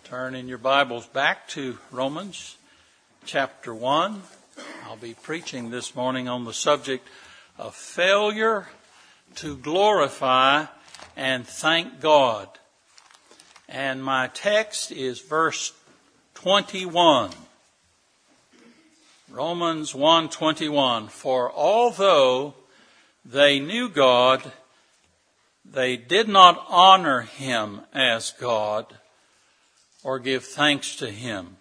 Turn in your Bibles back to Romans chapter 1. I'll be preaching this morning on the subject of failure to glorify and thank God. And my text is verse 21. Romans 1:21. For although they knew God, they did not honor him as God or give thanks to him.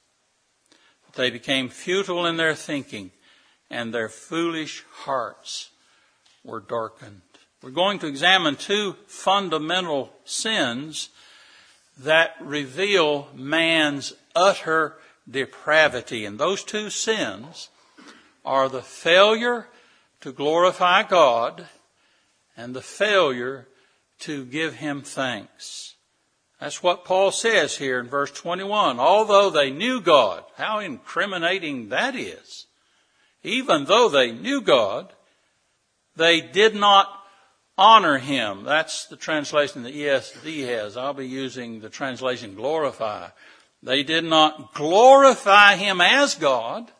But they became futile in their thinking, and their foolish hearts were darkened. We're going to examine two fundamental sins that reveal man's utter depravity. And those two sins are the failure to glorify God and the failure to give him thanks. That's what Paul says here in verse 21. Although they knew God, how incriminating that is. Even though they knew God, they did not honor him. That's the translation the ESV has. I'll be using the translation glorify. They did not glorify him as God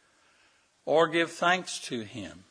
or give thanks to him.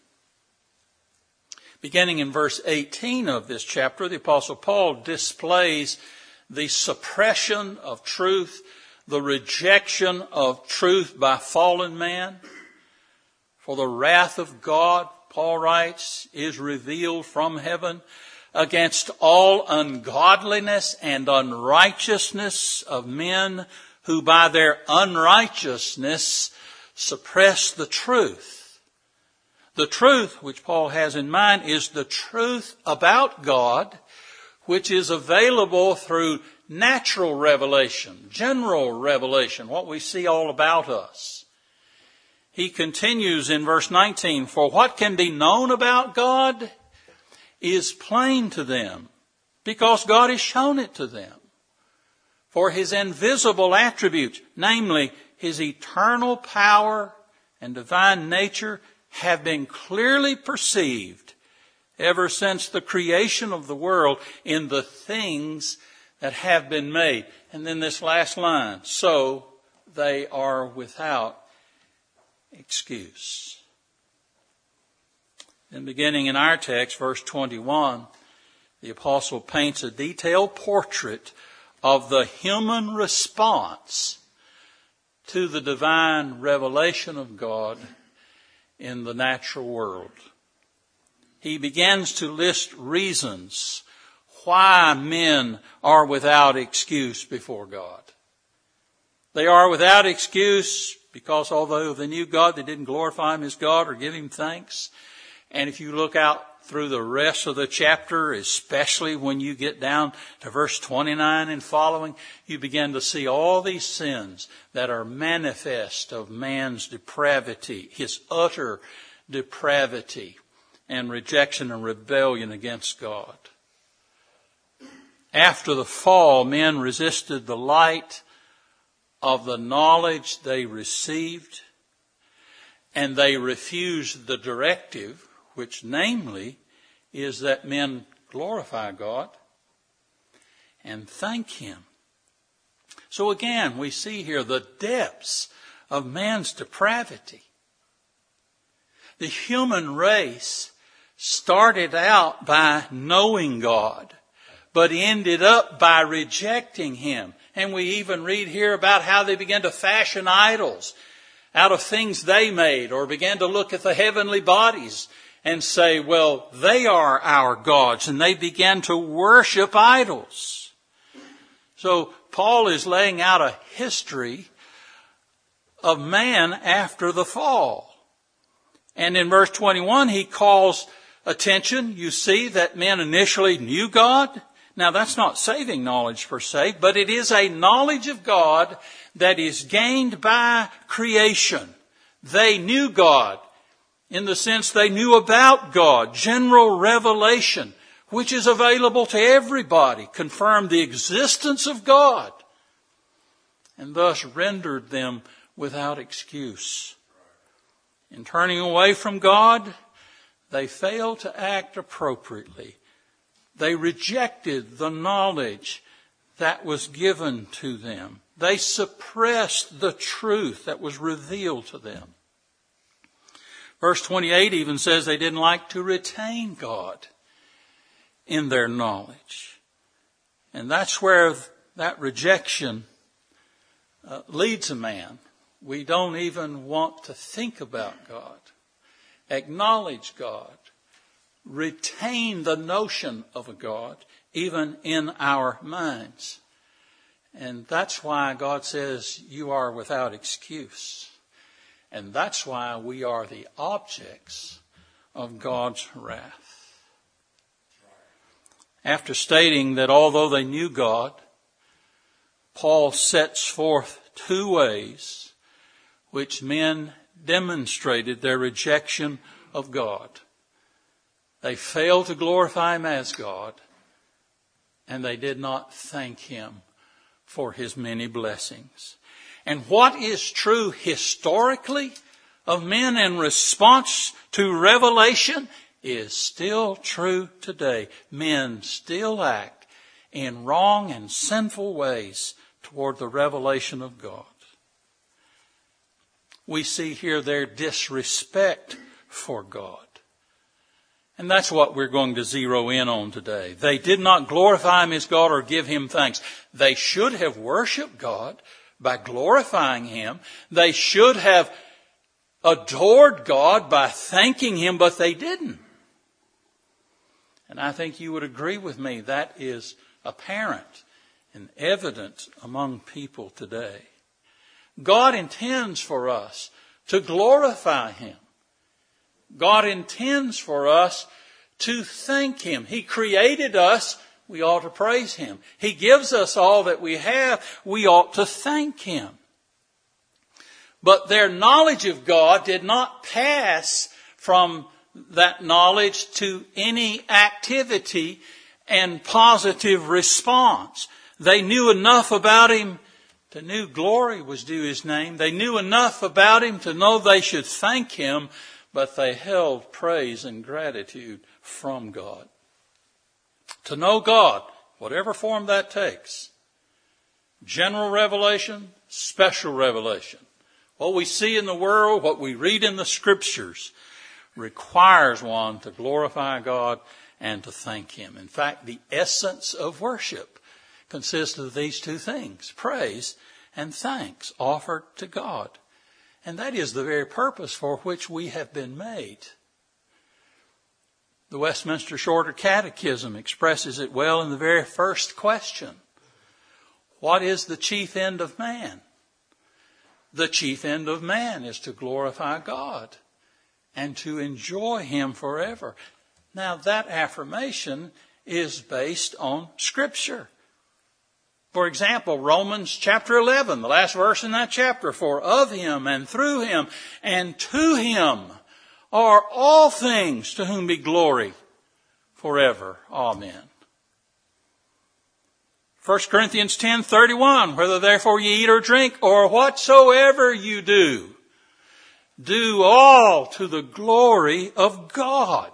Beginning in verse 18 of this chapter, the Apostle Paul displays the suppression of truth, the rejection of truth by fallen man. For the wrath of God, Paul writes, is revealed from heaven against all ungodliness and unrighteousness of men who by their unrighteousness suppress the truth. The truth which Paul has in mind is the truth about God, which is available through natural revelation, general revelation, what we see all about us. He continues in verse 19, for what can be known about God is plain to them, because God has shown it to them. For his invisible attributes, namely his eternal power and divine nature, have been clearly perceived ever since the creation of the world in the things that have been made. And then this last line, so they are without excuse. Then beginning in our text, verse 21, the apostle paints a detailed portrait of the human response to the divine revelation of God in the natural world. He begins to list reasons why men are without excuse before God. They are without excuse because although they knew God, they didn't glorify him as God or give him thanks. And if you look out through the rest of the chapter, especially when you get down to verse 29 and following, you begin to see all these sins that are manifest of man's depravity, his utter depravity and rejection and rebellion against God. After the fall, men resisted the light of the knowledge they received, and they refused the directive, which namely is that men glorify God and thank him. So again, we see here the depths of man's depravity. The human race started out by knowing God, but ended up by rejecting him. And we even read here about how they began to fashion idols out of things they made, or began to look at the heavenly bodies and say, well, they are our gods, and they began to worship idols. So Paul is laying out a history of man after the fall. And in verse 21, he calls attention. You see that men initially knew God. Now, that's not saving knowledge per se, but it is a knowledge of God that is gained by creation. They knew God in the sense they knew about God. General revelation, which is available to everybody, confirmed the existence of God and thus rendered them without excuse. In turning away from God, they failed to act appropriately. They rejected the knowledge that was given to them. They suppressed the truth that was revealed to them. Verse 28 even says they didn't like to retain God in their knowledge. And that's where that rejection leads a man. We don't even want to think about God, acknowledge God, retain the notion of a God, even in our minds. And that's why God says you are without excuse. And that's why we are the objects of God's wrath. After stating that although they knew God, Paul sets forth two ways which men demonstrated their rejection of God. They failed to glorify Him as God, and they did not thank Him for His many blessings. And what is true historically of men in response to revelation is still true today. Men still act in wrong and sinful ways toward the revelation of God. We see here their disrespect for God. And that's what we're going to zero in on today. They did not glorify Him as God or give Him thanks. They should have worshiped God by glorifying Him. They should have adored God by thanking Him, but they didn't. And I think you would agree with me that is apparent and evident among people today. God intends for us to glorify Him. God intends for us to thank Him. He created us. We ought to praise Him. He gives us all that we have. We ought to thank Him. But their knowledge of God did not pass from that knowledge to any activity and positive response. They knew enough about Him to know glory was due His name. They knew enough about Him to know they should thank Him, but they held praise and gratitude from God. To know God, whatever form that takes, general revelation, special revelation, what we see in the world, what we read in the Scriptures, requires one to glorify God and to thank Him. In fact, the essence of worship consists of these two things, praise and thanks offered to God. And that is the very purpose for which we have been made. The Westminster Shorter Catechism expresses it well in the very first question. What is the chief end of man? The chief end of man is to glorify God and to enjoy Him forever. Now that affirmation is based on Scripture. For example, Romans chapter 11, the last verse in that chapter, for of Him and through Him and to Him are all things, to whom be glory forever. Amen. 1 Corinthians 10:31, whether therefore ye eat or drink or whatsoever you do, do all to the glory of God.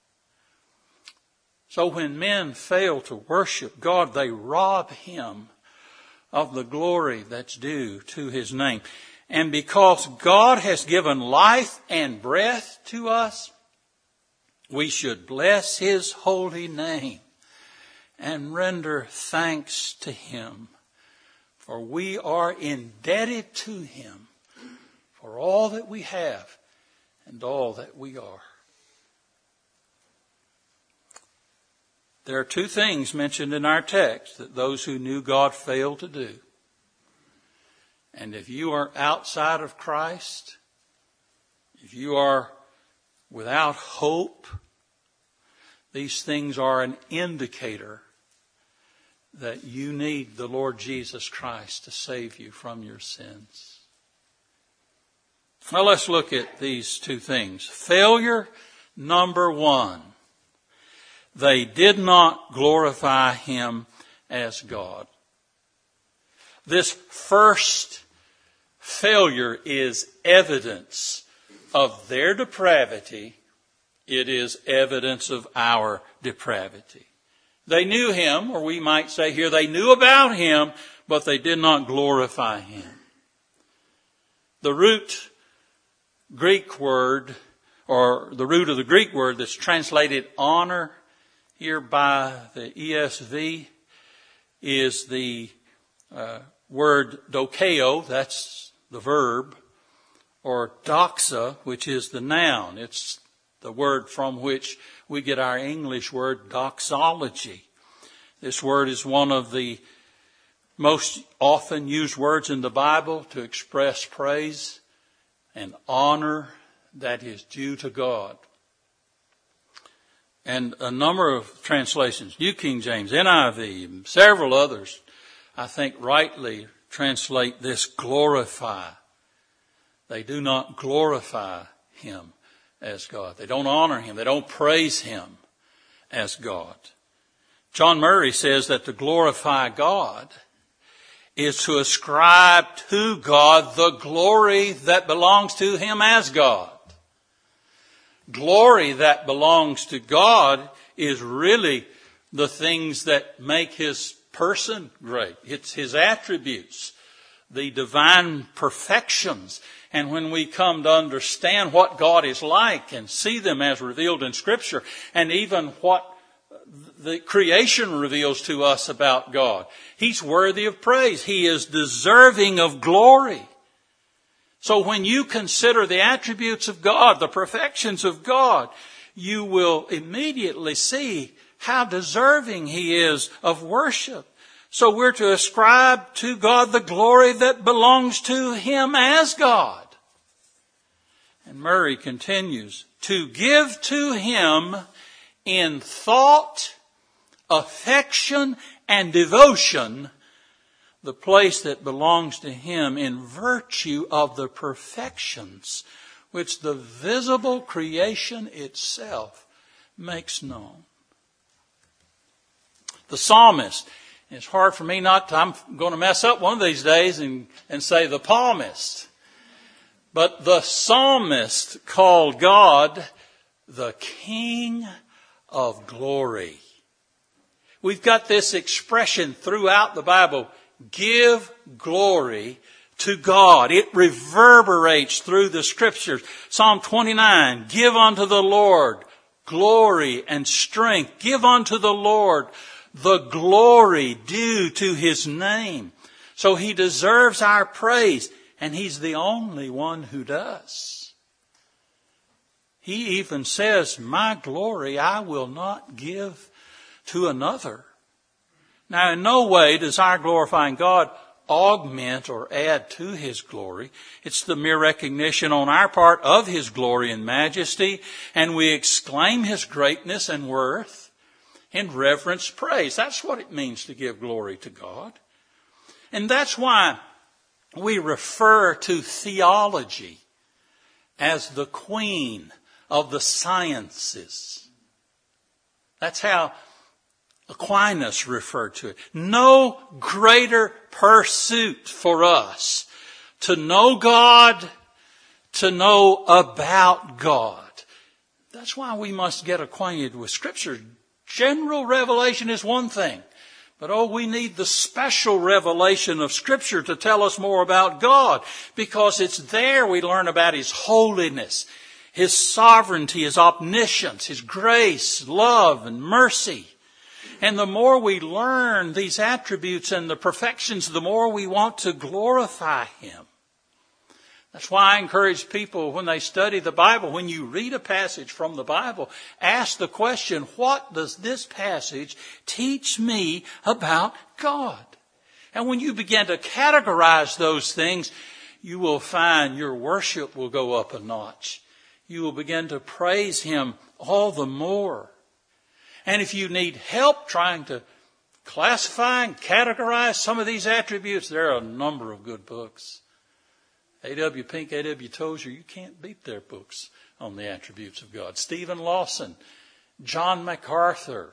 So when men fail to worship God, they rob Him of the glory that's due to His name. And because God has given life and breath to us, we should bless His holy name and render thanks to Him. For we are indebted to Him for all that we have and all that we are. There are two things mentioned in our text that those who knew God failed to do. And if you are outside of Christ, if you are without hope, these things are an indicator that you need the Lord Jesus Christ to save you from your sins. Now let's look at these two things. Failure number one. They did not glorify Him as God. This first failure is evidence of their depravity. It is evidence of our depravity. They knew him, or we might say here, they knew about him, but they did not glorify him. The root Greek word, or the root of the Greek word that's translated honor here by the ESV is the word dokeo, that's the verb, or doxa, which is the noun. It's the word from which we get our English word doxology. This word is one of the most often used words in the Bible to express praise and honor that is due to God. And a number of translations, New King James, NIV, several others, I think rightly translate this glorify. They do not glorify him as God. They don't honor him. They don't praise him as God. John Murray says that to glorify God is to ascribe to God the glory that belongs to him as God. Glory that belongs to God is really the things that make his person great. It's his attributes, the divine perfections. And when we come to understand what God is like and see them as revealed in Scripture, and even what the creation reveals to us about God, he's worthy of praise. He is deserving of glory. So when you consider the attributes of God, the perfections of God, you will immediately see how deserving he is of worship. So we're to ascribe to God the glory that belongs to him as God. And Murray continues, to give to him in thought, affection, and devotion the place that belongs to him in virtue of the perfections which the visible creation itself makes known. The psalmist, it's hard for me not to, I'm going to mess up one of these days and say the palmist. But the psalmist called God the King of Glory. We've got this expression throughout the Bible, give glory to God. It reverberates through the Scriptures. Psalm 29, give unto the Lord glory and strength. Give unto the Lord the glory due to his name. So he deserves our praise. And he's the only one who does. He even says, my glory I will not give to another. Now, in no way does our glorifying God augment or add to his glory. It's the mere recognition on our part of his glory and majesty, and we exclaim his greatness and worth in reverence praise. That's what it means to give glory to God. And that's why we refer to theology as the queen of the sciences. That's how Aquinas referred to it. No greater pursuit for us to know God, to know about God. That's why we must get acquainted with Scripture. General revelation is one thing. But we need the special revelation of Scripture to tell us more about God, because it's there we learn about his holiness, his sovereignty, his omniscience, his grace, love, and mercy. And the more we learn these attributes and the perfections, the more we want to glorify him. That's why I encourage people when they study the Bible, when you read a passage from the Bible, ask the question, what does this passage teach me about God? And when you begin to categorize those things, you will find your worship will go up a notch. You will begin to praise him all the more. And if you need help trying to classify and categorize some of these attributes, there are a number of good books. A.W. Pink, A.W. Tozer, you can't beat their books on the attributes of God. Stephen Lawson, John MacArthur,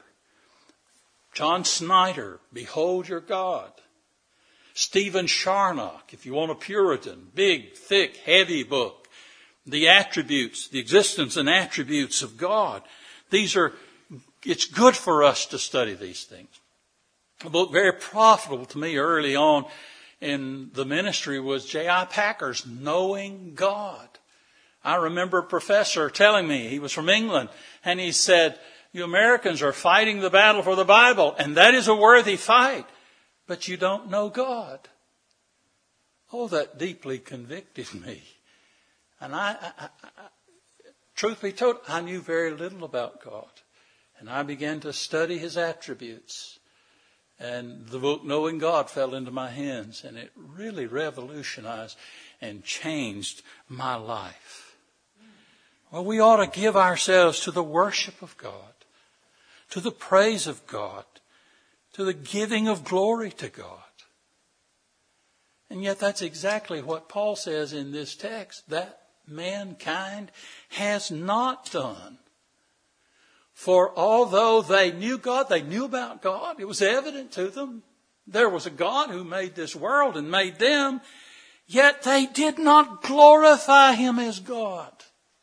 John Snyder, Behold Your God. Stephen Charnock, if you want a Puritan, big, thick, heavy book. The attributes, the existence and attributes of God. These are it's good for us to study these things. A book very profitable to me early on in the ministry was J.I. Packer's Knowing God. I remember a professor telling me, he was from England, and he said, you Americans are fighting the battle for the Bible, and that is a worthy fight, but you don't know God. Oh, that deeply convicted me. And I truth be told, I knew very little about God. And I began to study his attributes. And the book Knowing God fell into my hands, and it really revolutionized and changed my life. Well, we ought to give ourselves to the worship of God, to the praise of God, to the giving of glory to God. And yet that's exactly what Paul says in this text, that mankind has not done. For although they knew God, they knew about God, it was evident to them. There was a God who made this world and made them, yet they did not glorify him as God.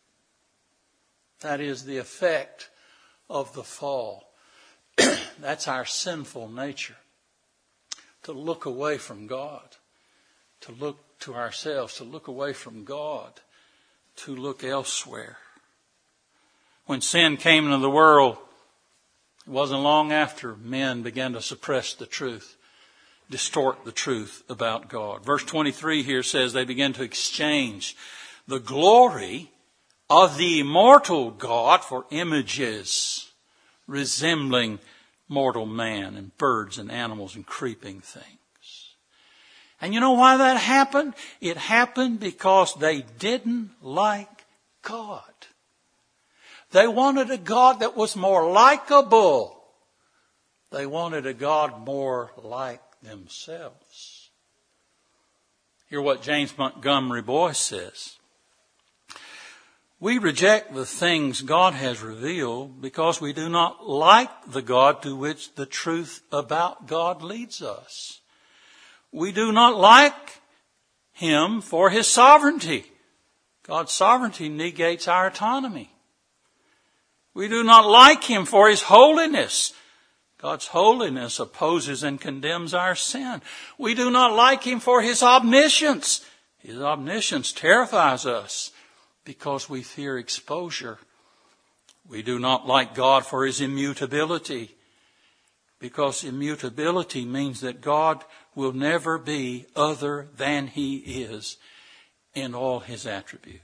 That is the effect of the fall. That's our sinful nature. To look away from God. To look to ourselves. To look away from God. To look elsewhere. When sin came into the world, it wasn't long after men began to suppress the truth. Distort the truth about God. Verse 23 here says they began to exchange the glory of the immortal God for images resembling mortal man and birds and animals and creeping things. And you know why that happened? It happened because they didn't like God. They wanted a God that was more likable. They wanted a God more like themselves. Hear what James Montgomery Boyce says. We reject the things God has revealed because we do not like the God to which the truth about God leads us. We do not like him for his sovereignty. God's sovereignty negates our autonomy. We do not like him for his holiness. God's holiness opposes and condemns our sin. We do not like him for his omniscience. His omniscience terrifies us because we fear exposure. We do not like God for his immutability, because immutability means that God will never be other than he is in all his attributes.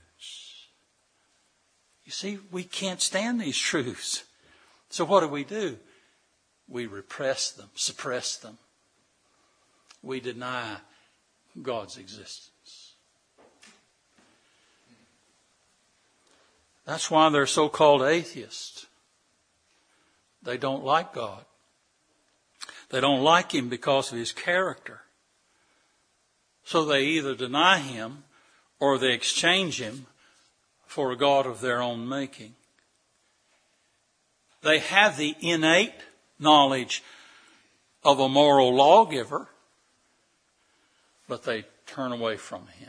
You see, we can't stand these truths. So what do? We repress them, suppress them. We deny God's existence. That's why they're so-called atheists. They don't like God. They don't like him because of his character. So they either deny him or they exchange him for a God of their own making. They have the innate knowledge of a moral lawgiver, but they turn away from him.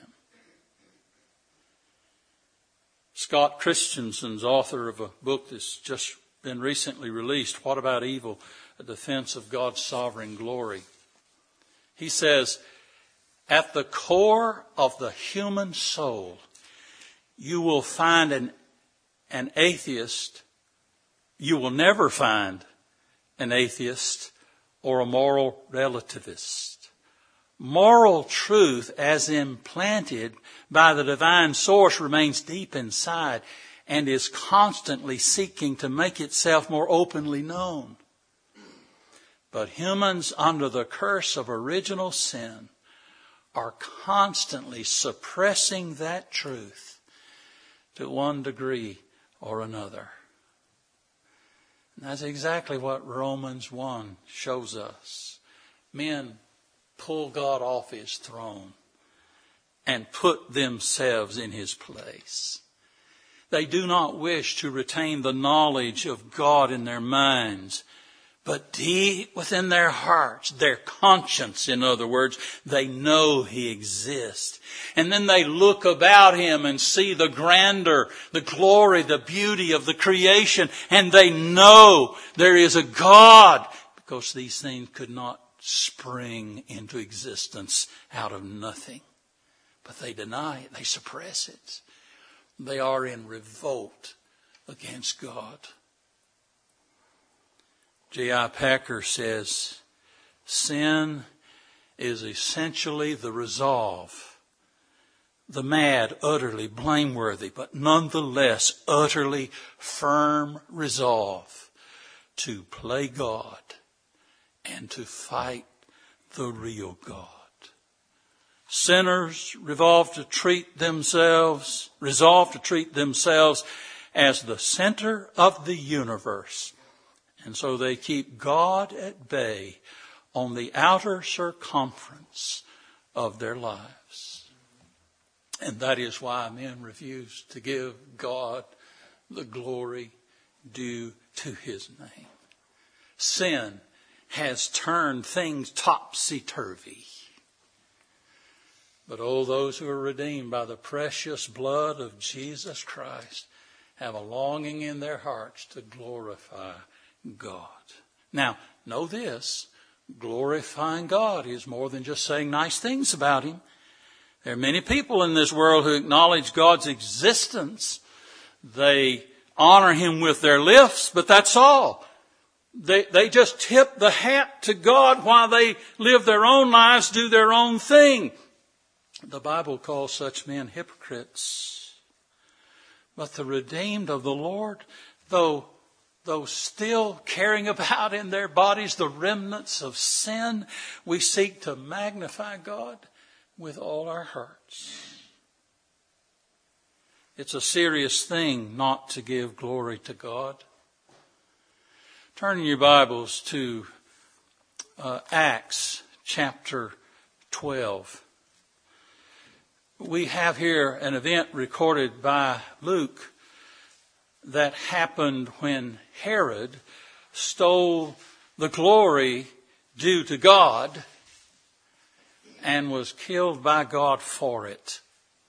Scott Christensen's author of a book that's just been recently released, What About Evil? A Defense of God's Sovereign Glory. He says, at the core of the human soul, you will find an atheist. You will never find an atheist or a moral relativist. Moral truth, as implanted by the divine source, remains deep inside and is constantly seeking to make itself more openly known. But humans, under the curse of original sin, are constantly suppressing that truth to one degree or another. And that's exactly what Romans 1 shows us. Men pull God off his throne and put themselves in his place. They do not wish to retain the knowledge of God in their minds, But deep within their hearts, their conscience, in other words, they know He exists. And then they look about Him and see the grandeur, the glory, the beauty of the creation. And they know there is a God, because these things could not spring into existence out of nothing. But they deny it. They suppress it. They are in revolt against God. J.I. Packer says, sin is essentially the resolve, the mad, utterly blameworthy, but nonetheless utterly firm resolve to play God and to fight the real God. Sinners resolve to treat themselves as the center of the universe. And so they keep God at bay on the outer circumference of their lives. And that is why men refuse to give God the glory due to His name. Sin has turned things topsy-turvy. But those who are redeemed by the precious blood of Jesus Christ have a longing in their hearts to glorify God. Now, know this, glorifying God is more than just saying nice things about Him. There are many people in this world who acknowledge God's existence. They honor Him with their lips, but that's all. They just tip the hat to God while they live their own lives, do their own thing. The Bible calls such men hypocrites. But the redeemed of the Lord, though still carrying about in their bodies the remnants of sin, we seek to magnify God with all our hearts. It's a serious thing not to give glory to God. Turn in your Bibles to Acts chapter 12. We have here an event recorded by Luke that happened when Herod stole the glory due to God and was killed by God for it.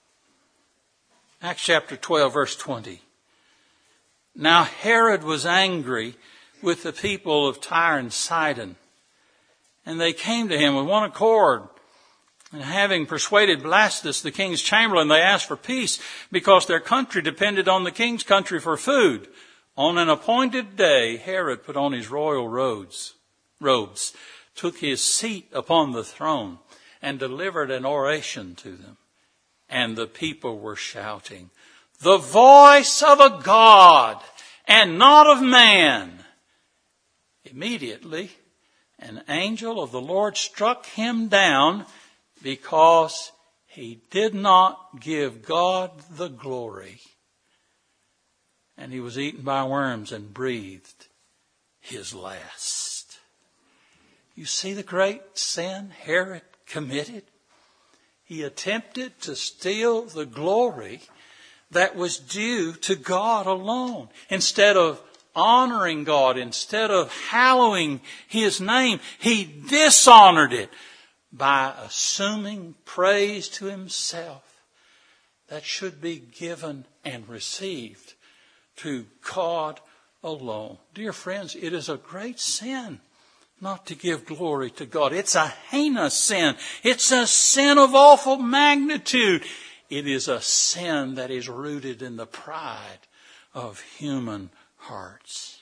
Acts chapter 12, verse 20. Now Herod was angry with the people of Tyre and Sidon, and they came to him with one accord. And having persuaded Blastus, the king's chamberlain, they asked for peace because their country depended on the king's country for food. On an appointed day, Herod put on his royal robes, took his seat upon the throne, and delivered an oration to them. And the people were shouting, "The voice of a God and not of man." Immediately, an angel of the Lord struck him down, because he did not give God the glory. And he was eaten by worms and breathed his last. You see the great sin Herod committed? He attempted to steal the glory that was due to God alone. Instead of honoring God, instead of hallowing His name, he dishonored it by assuming praise to himself that should be given and received to God alone. Dear friends, it is a great sin not to give glory to God. It's a heinous sin. It's a sin of awful magnitude. It is a sin that is rooted in the pride of human hearts.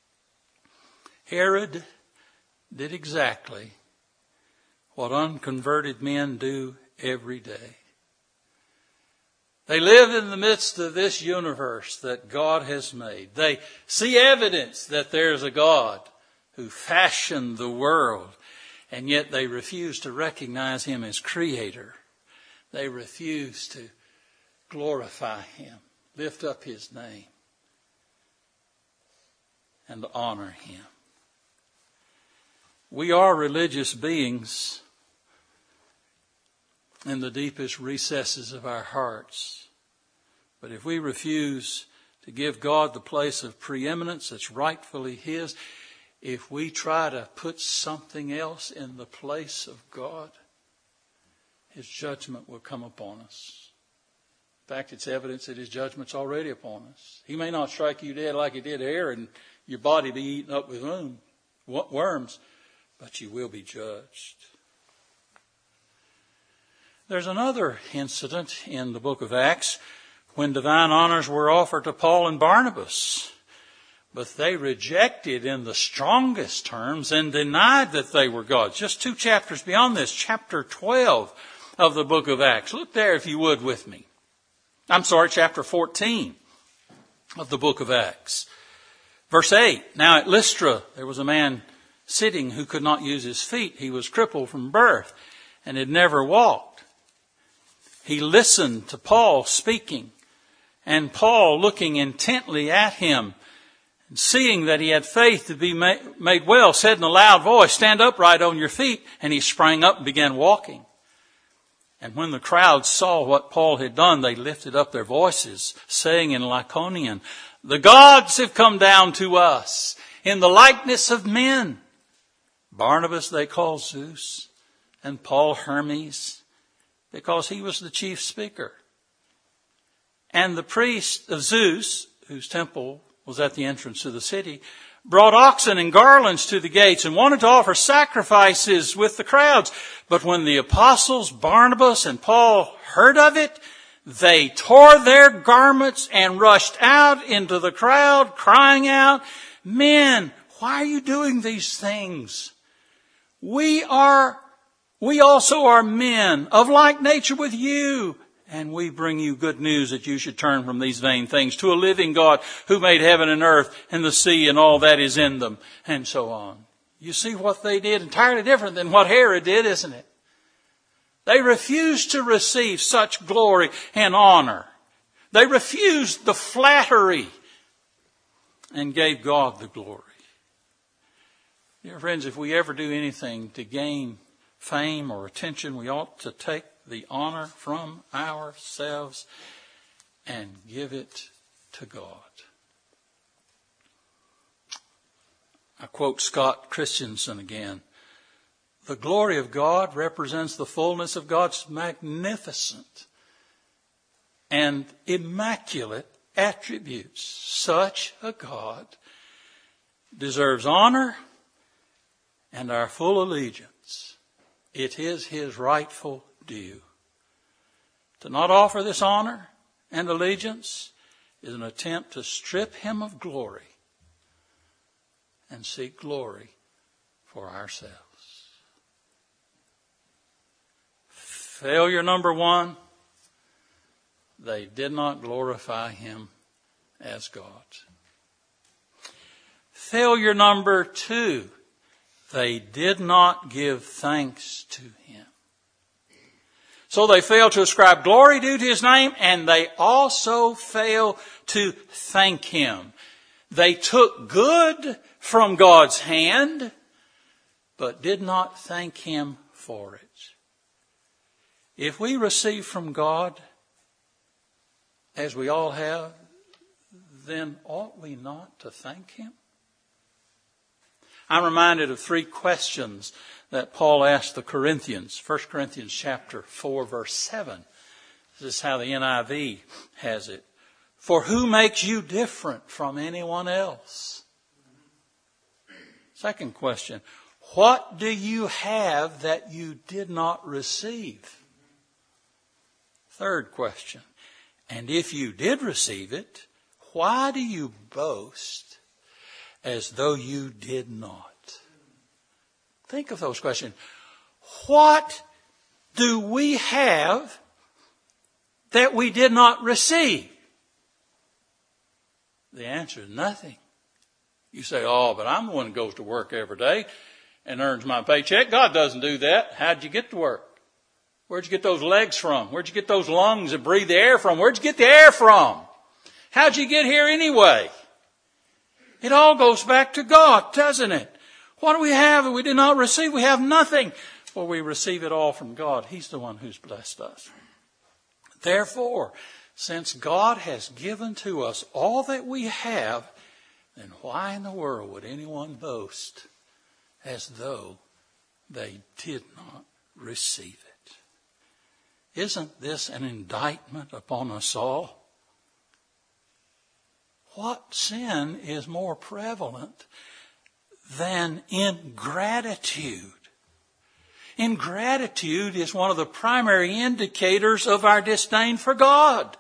Herod did exactly what unconverted men do every day. They live in the midst of this universe that God has made. They see evidence that there's a God who fashioned the world, and yet they refuse to recognize Him as Creator. They refuse to glorify Him, lift up His name, and honor Him. We are religious beings in the deepest recesses of our hearts. But if we refuse to give God the place of preeminence that's rightfully His, if we try to put something else in the place of God, His judgment will come upon us. In fact, it's evidence that His judgment's already upon us. He may not strike you dead like He did here and your body be eaten up with worms, but you will be judged. There's another incident in the book of Acts when divine honors were offered to Paul and Barnabas. But they rejected in the strongest terms and denied that they were gods. Just 2 chapters beyond this, chapter 12 of the book of Acts. Look there if you would with me. Chapter 14 of the book of Acts. Verse 8, now at Lystra there was a man sitting who could not use his feet. He was crippled from birth and had never walked. He listened to Paul speaking, and Paul, looking intently at him, and seeing that he had faith to be made well, said in a loud voice, stand upright on your feet. And he sprang up and began walking. And when the crowd saw what Paul had done, they lifted up their voices, saying in Lycaonian, the gods have come down to us in the likeness of men. Barnabas they called Zeus, and Paul Hermes, because he was the chief speaker. And the priest of Zeus, whose temple was at the entrance of the city, brought oxen and garlands to the gates and wanted to offer sacrifices with the crowds. But when the apostles Barnabas and Paul heard of it, they tore their garments and rushed out into the crowd, crying out, men, why are you doing these things? We also are men of like nature with you. And we bring you good news that you should turn from these vain things to a living God who made heaven and earth and the sea and all that is in them, and so on. You see what they did? Entirely different than what Herod did, isn't it? They refused to receive such glory and honor. They refused the flattery and gave God the glory. Dear friends, if we ever do anything to gain fame or attention, we ought to take the honor from ourselves and give it to God. I quote Scott Christensen again. The glory of God represents the fullness of God's magnificent and immaculate attributes. Such a God deserves honor and our full allegiance. It is His rightful due. To not offer this honor and allegiance is an attempt to strip Him of glory and seek glory for ourselves. Failure number 1, they did not glorify Him as God. Failure number 2, they did not give thanks to Him. So they failed to ascribe glory due to His name, and they also failed to thank Him. They took good from God's hand, but did not thank Him for it. If we receive from God, as we all have, then ought we not to thank Him? I'm reminded of 3 questions that Paul asked the Corinthians. 1 Corinthians chapter 4, verse 7. This is how the NIV has it. For who makes you different from anyone else? Second question. What do you have that you did not receive? Third question. And if you did receive it, why do you boast as though you did not? Think of those questions. What do we have that we did not receive? The answer is nothing. You say, oh, but I'm the one who goes to work every day and earns my paycheck. God doesn't do that. How'd you get to work? Where'd you get those legs from? Where'd you get those lungs that breathe the air from? Where'd you get the air from? How'd you get here anyway? It all goes back to God, doesn't it? What do we have that we did not receive? We have nothing. For we receive it all from God. He's the one who's blessed us. Therefore, since God has given to us all that we have, then why in the world would anyone boast as though they did not receive it? Isn't this an indictment upon us all? What sin is more prevalent than ingratitude? Ingratitude is one of the primary indicators of our disdain for God.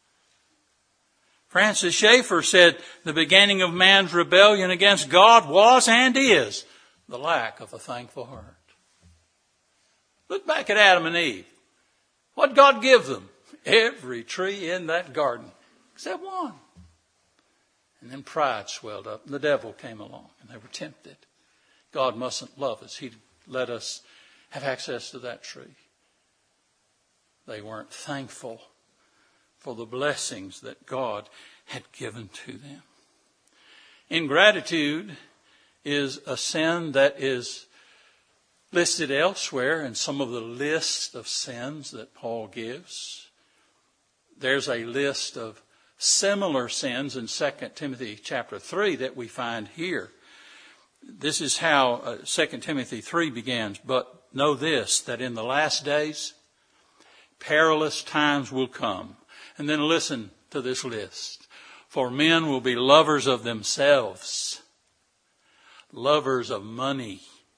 Francis Schaeffer said, the beginning of man's rebellion against God was and is the lack of a thankful heart. Look back at Adam and Eve. What did God give them? Every tree in that garden, except one. And then pride swelled up, and the devil came along, and they were tempted. God mustn't love us. He'd let us have access to that tree. They weren't thankful for the blessings that God had given to them. Ingratitude is a sin that is listed elsewhere in some of the lists of sins that Paul gives. There's a list of similar sins in 2 Timothy chapter 3 that we find here. This is how 2 Timothy 3 begins. But know this, that in the last days, perilous times will come. And then listen to this list. For men will be lovers of themselves, lovers of money,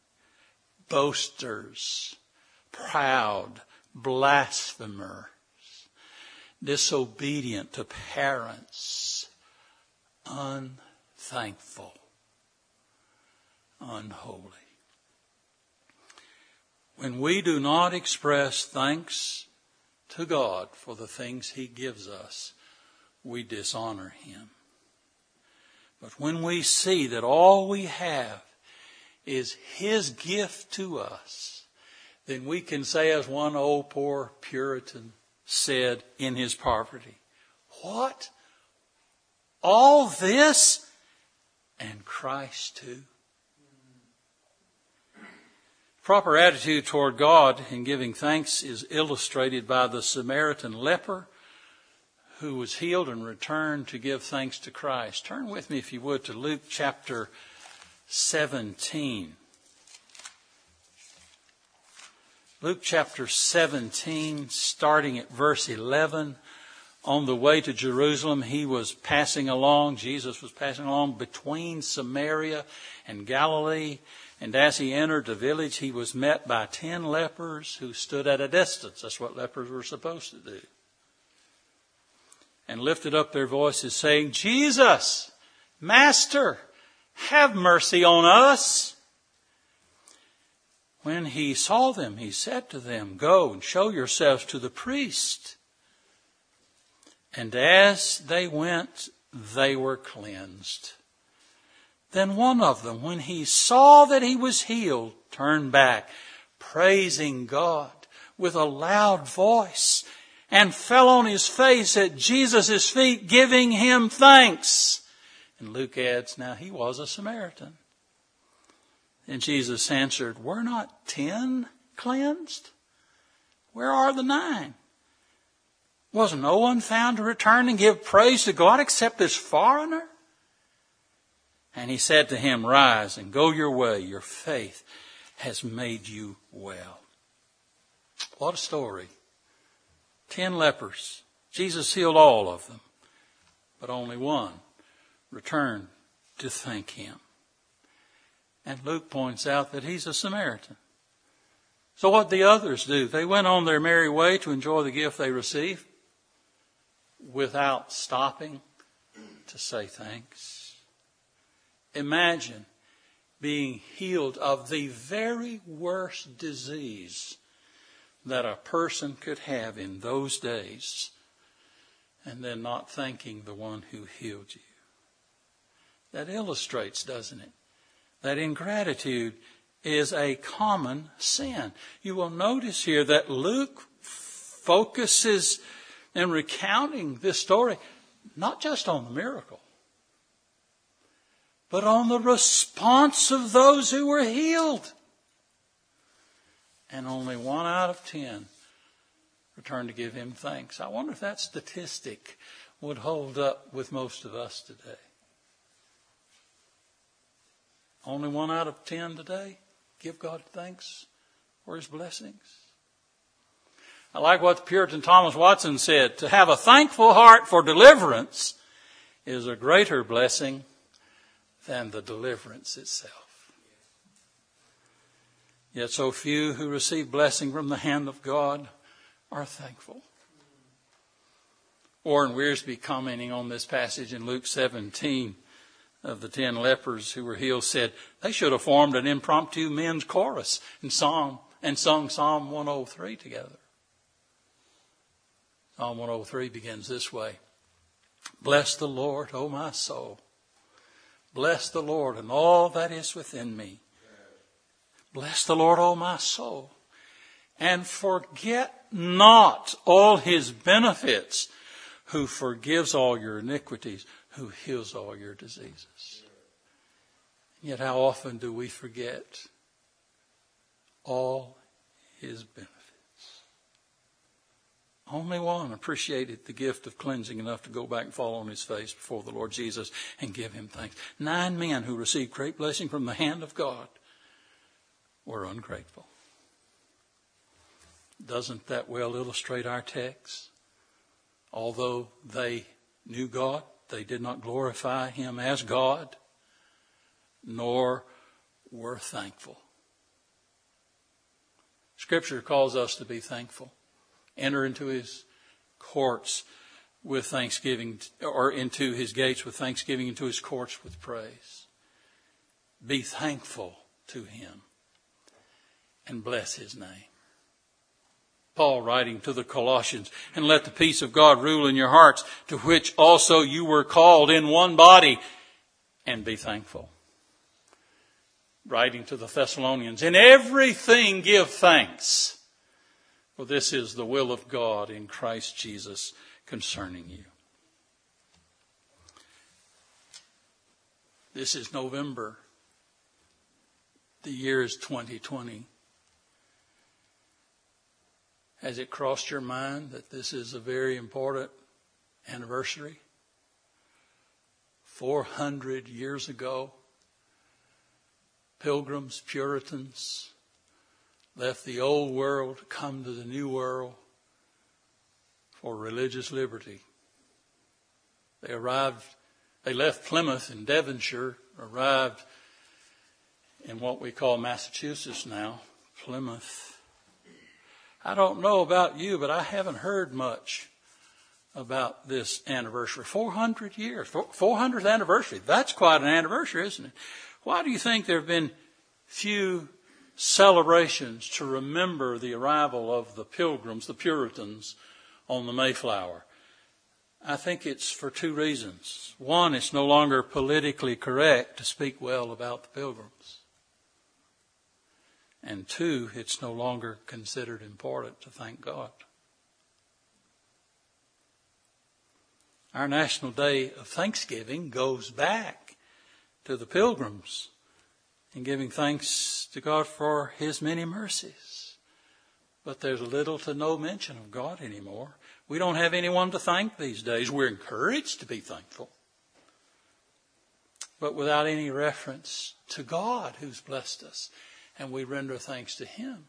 boasters, proud, blasphemers, disobedient to parents, unthankful, unholy. When we do not express thanks to God for the things He gives us, we dishonor Him. But when we see that all we have is His gift to us, then we can say, as one old poor Puritan said in his poverty, what? All this? And Christ too? Proper attitude toward God in giving thanks is illustrated by the Samaritan leper who was healed and returned to give thanks to Christ. Turn with me, if you would, to Luke chapter 17. Luke chapter 17, starting at verse 11. On the way to Jerusalem, Jesus was passing along between Samaria and Galilee. And as he entered the village, he was met by 10 lepers who stood at a distance. That's what lepers were supposed to do. And lifted up their voices, saying, Jesus, Master, have mercy on us. When he saw them, he said to them, Go and show yourselves to the priest. And as they went, they were cleansed. Then one of them, when he saw that he was healed, turned back, praising God with a loud voice, and fell on his face at Jesus' feet, giving him thanks. And Luke adds, now he was a Samaritan. And Jesus answered, Were not 10 cleansed? Where are the 9? Was no one found to return and give praise to God except this foreigner? And he said to him, Rise and go your way. Your faith has made you well. What a story. 10 lepers. Jesus healed all of them, but only one returned to thank him. And Luke points out that he's a Samaritan. So what the others do? They went on their merry way to enjoy the gift they received without stopping to say thanks. Imagine being healed of the very worst disease that a person could have in those days, and then not thanking the one who healed you. That illustrates, doesn't it, that ingratitude is a common sin. You will notice here that Luke focuses in recounting this story not just on the miracle, but on the response of those who were healed. And only 1 out of 10 returned to give him thanks. I wonder if that statistic would hold up with most of us today. Only 1 out of 10 today give God thanks for his blessings. I like what the Puritan Thomas Watson said. To have a thankful heart for deliverance is a greater blessing than the deliverance itself. Yet so few who receive blessing from the hand of God are thankful. Warren Wiersbe, commenting on this passage in Luke 17 of the 10 lepers who were healed, said they should have formed an impromptu men's chorus and sung Psalm 103 together. Psalm 103 begins this way. Bless the Lord, O my soul. Bless the Lord and all that is within me. Bless the Lord, O my soul. And forget not all his benefits, who forgives all your iniquities, who heals all your diseases. Yet how often do we forget all his benefits? Only one appreciated the gift of cleansing enough to go back and fall on his face before the Lord Jesus and give him thanks. 9 men who received great blessing from the hand of God were ungrateful. Doesn't that well illustrate our text? Although they knew God, they did not glorify him as God, nor were thankful. Scripture calls us to be thankful. Enter into his courts with thanksgiving, or into his gates with thanksgiving, into his courts with praise. Be thankful to him and bless his name. Paul writing to the Colossians, and let the peace of God rule in your hearts, to which also you were called in one body, and be thankful. Writing to the Thessalonians, in everything give thanks, for this is the will of God in Christ Jesus concerning you. This is November. The year is 2020. Has it crossed your mind that this is a very important anniversary? 400 years ago, Pilgrims, Puritans, left the old world to come to the new world for religious liberty. They left Plymouth in Devonshire, arrived in what we call Massachusetts now, Plymouth. I don't know about you, but I haven't heard much about this anniversary. 400 years, 400th anniversary. That's quite an anniversary, isn't it? Why do you think there have been few celebrations to remember the arrival of the Pilgrims, the Puritans, on the Mayflower? I think it's for 2 reasons. One, it's no longer politically correct to speak well about the Pilgrims. And 2, it's no longer considered important to thank God. Our National Day of Thanksgiving goes back to the Pilgrims in giving thanks to God for his many mercies. But there's little to no mention of God anymore. We don't have anyone to thank these days. We're encouraged to be thankful, but without any reference to God who's blessed us, and we render thanks to him.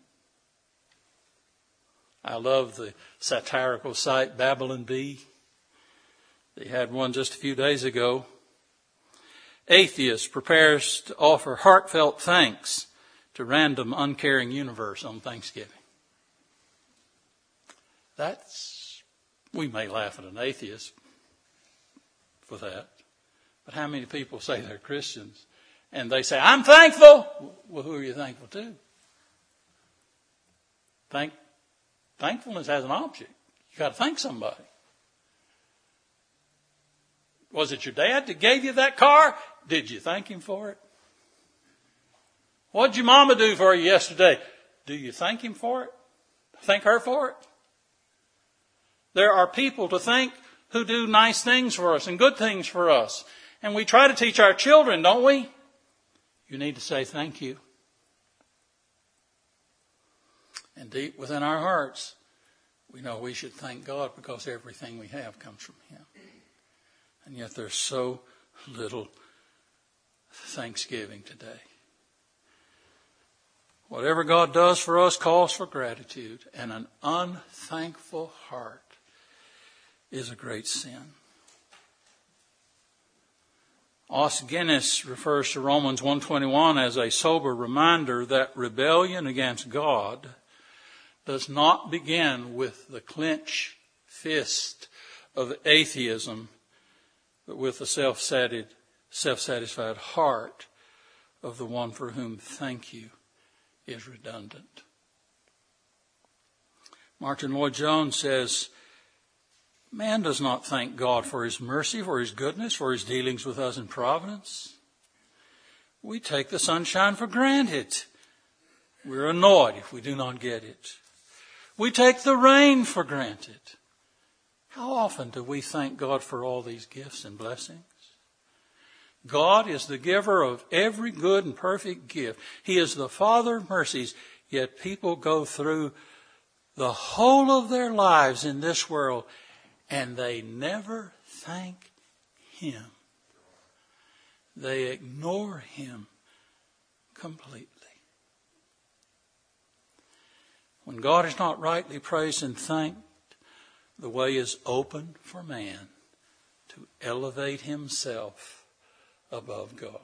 I love the satirical site Babylon Bee. They had one just a few days ago. Atheist prepares to offer heartfelt thanks to random uncaring universe on Thanksgiving. We may laugh at an atheist for that, but how many people say they're Christians and they say, I'm thankful? Well, who are you thankful to? Thankfulness has an object. You got to thank somebody. Was it your dad that gave you that car? Did you thank him for it? What did your mama do for you yesterday? Do you thank him for it? Thank her for it? There are people to thank who do nice things for us and good things for us. And we try to teach our children, don't we? You need to say thank you. And deep within our hearts, we know we should thank God because everything we have comes from him. And yet there's so little thanksgiving today. Whatever God does for us calls for gratitude, and an unthankful heart is a great sin. Os Guinness refers to Romans 1:21 as a sober reminder that rebellion against God does not begin with the clenched fist of atheism, but with the self-satisfied heart of the one for whom thank you is redundant. Martin Lloyd-Jones says, man does not thank God for his mercy, for his goodness, for his dealings with us in providence. We take the sunshine for granted. We're annoyed if we do not get it. We take the rain for granted. How often do we thank God for all these gifts and blessings? God is the giver of every good and perfect gift. He is the Father of mercies, yet people go through the whole of their lives in this world and they never thank Him. They ignore Him completely. When God is not rightly praised and thanked, the way is open for man to elevate himself above God.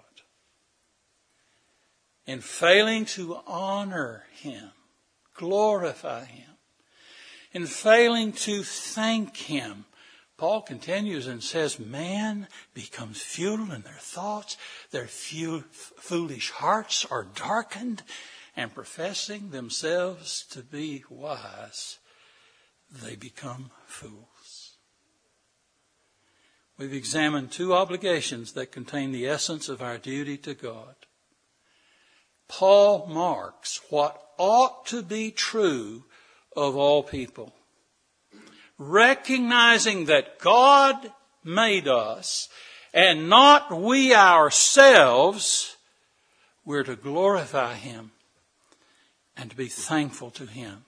In failing to honor Him, glorify Him, in failing to thank Him, Paul continues and says, man becomes futile in their thoughts, their foolish hearts are darkened, and professing themselves to be wise, they become fools. We've examined two obligations that contain the essence of our duty to God. Paul marks what ought to be true of all people. Recognizing that God made us and not we ourselves, we're to glorify Him and to be thankful to Him.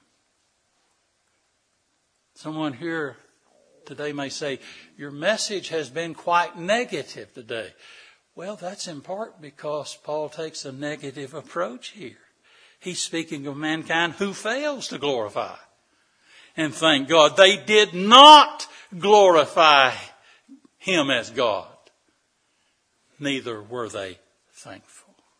Someone here today may say, your message has been quite negative today. Well, that's in part because Paul takes a negative approach here. He's speaking of mankind who fails to glorify and thank God. They did not glorify Him as God. Neither were they thankful.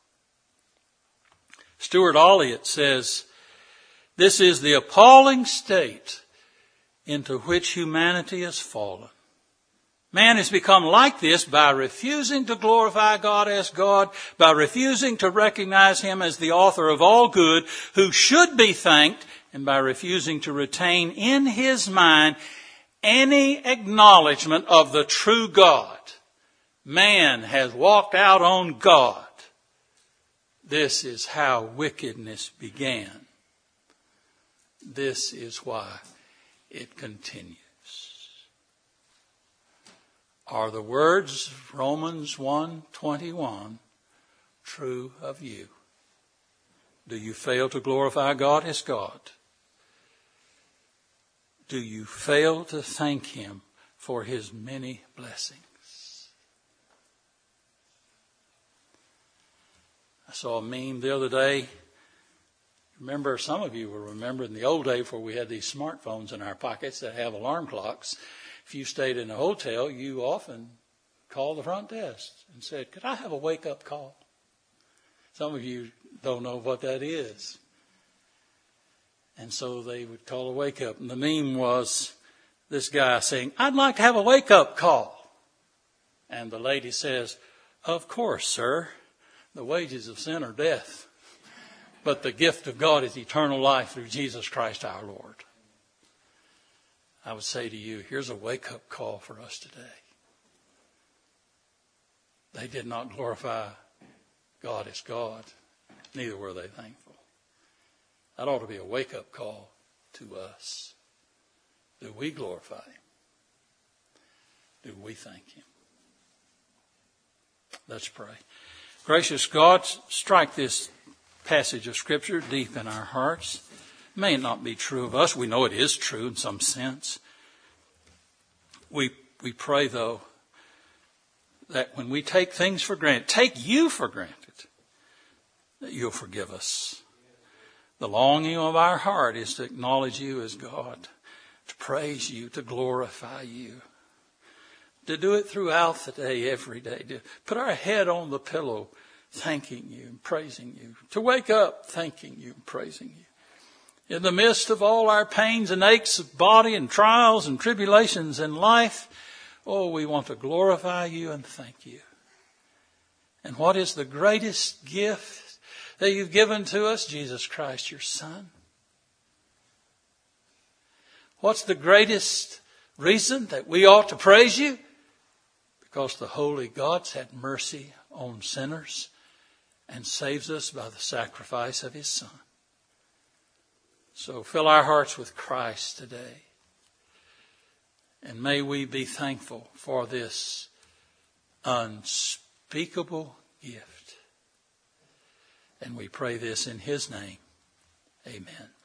Stuart Olliott says, this is the appalling state into which humanity has fallen. Man has become like this by refusing to glorify God as God, by refusing to recognize Him as the author of all good, who should be thanked, and by refusing to retain in his mind any acknowledgement of the true God. Man has walked out on God. This is how wickedness began. This is why it continues. Are the words of Romans 1:21 true of you? Do you fail to glorify God as God? Do you fail to thank Him for His many blessings? I saw a meme the other day. Remember, some of you will remember in the old day before we had these smartphones in our pockets that have alarm clocks. If you stayed in a hotel, you often called the front desk and said, could I have a wake-up call? Some of you don't know what that is. And so they would call a wake-up. And the meme was this guy saying, I'd like to have a wake-up call. And the lady says, of course, sir. The wages of sin are death. But the gift of God is eternal life through Jesus Christ our Lord. I would say to you, here's a wake-up call for us today. They did not glorify God as God. Neither were they thankful. That ought to be a wake-up call to us. Do we glorify Him? Do we thank Him? Let's pray. Gracious God, strike this passage of Scripture deep in our hearts. May it not be true of us. We know it is true in some sense. We pray, though, that when we take things for granted, take you for granted, that you'll forgive us. The longing of our heart is to acknowledge you as God, to praise you, to glorify you, to do it throughout the day, every day, to put our head on the pillow thanking you and praising you, to wake up thanking you and praising you. In the midst of all our pains and aches of body and trials and tribulations in life, oh, we want to glorify you and thank you. And what is the greatest gift that you've given to us? Jesus Christ, your Son. What's the greatest reason that we ought to praise you? Because the holy God's had mercy on sinners and saves us by the sacrifice of his Son. So fill our hearts with Christ today. And may we be thankful for this unspeakable gift. And we pray this in his name. Amen.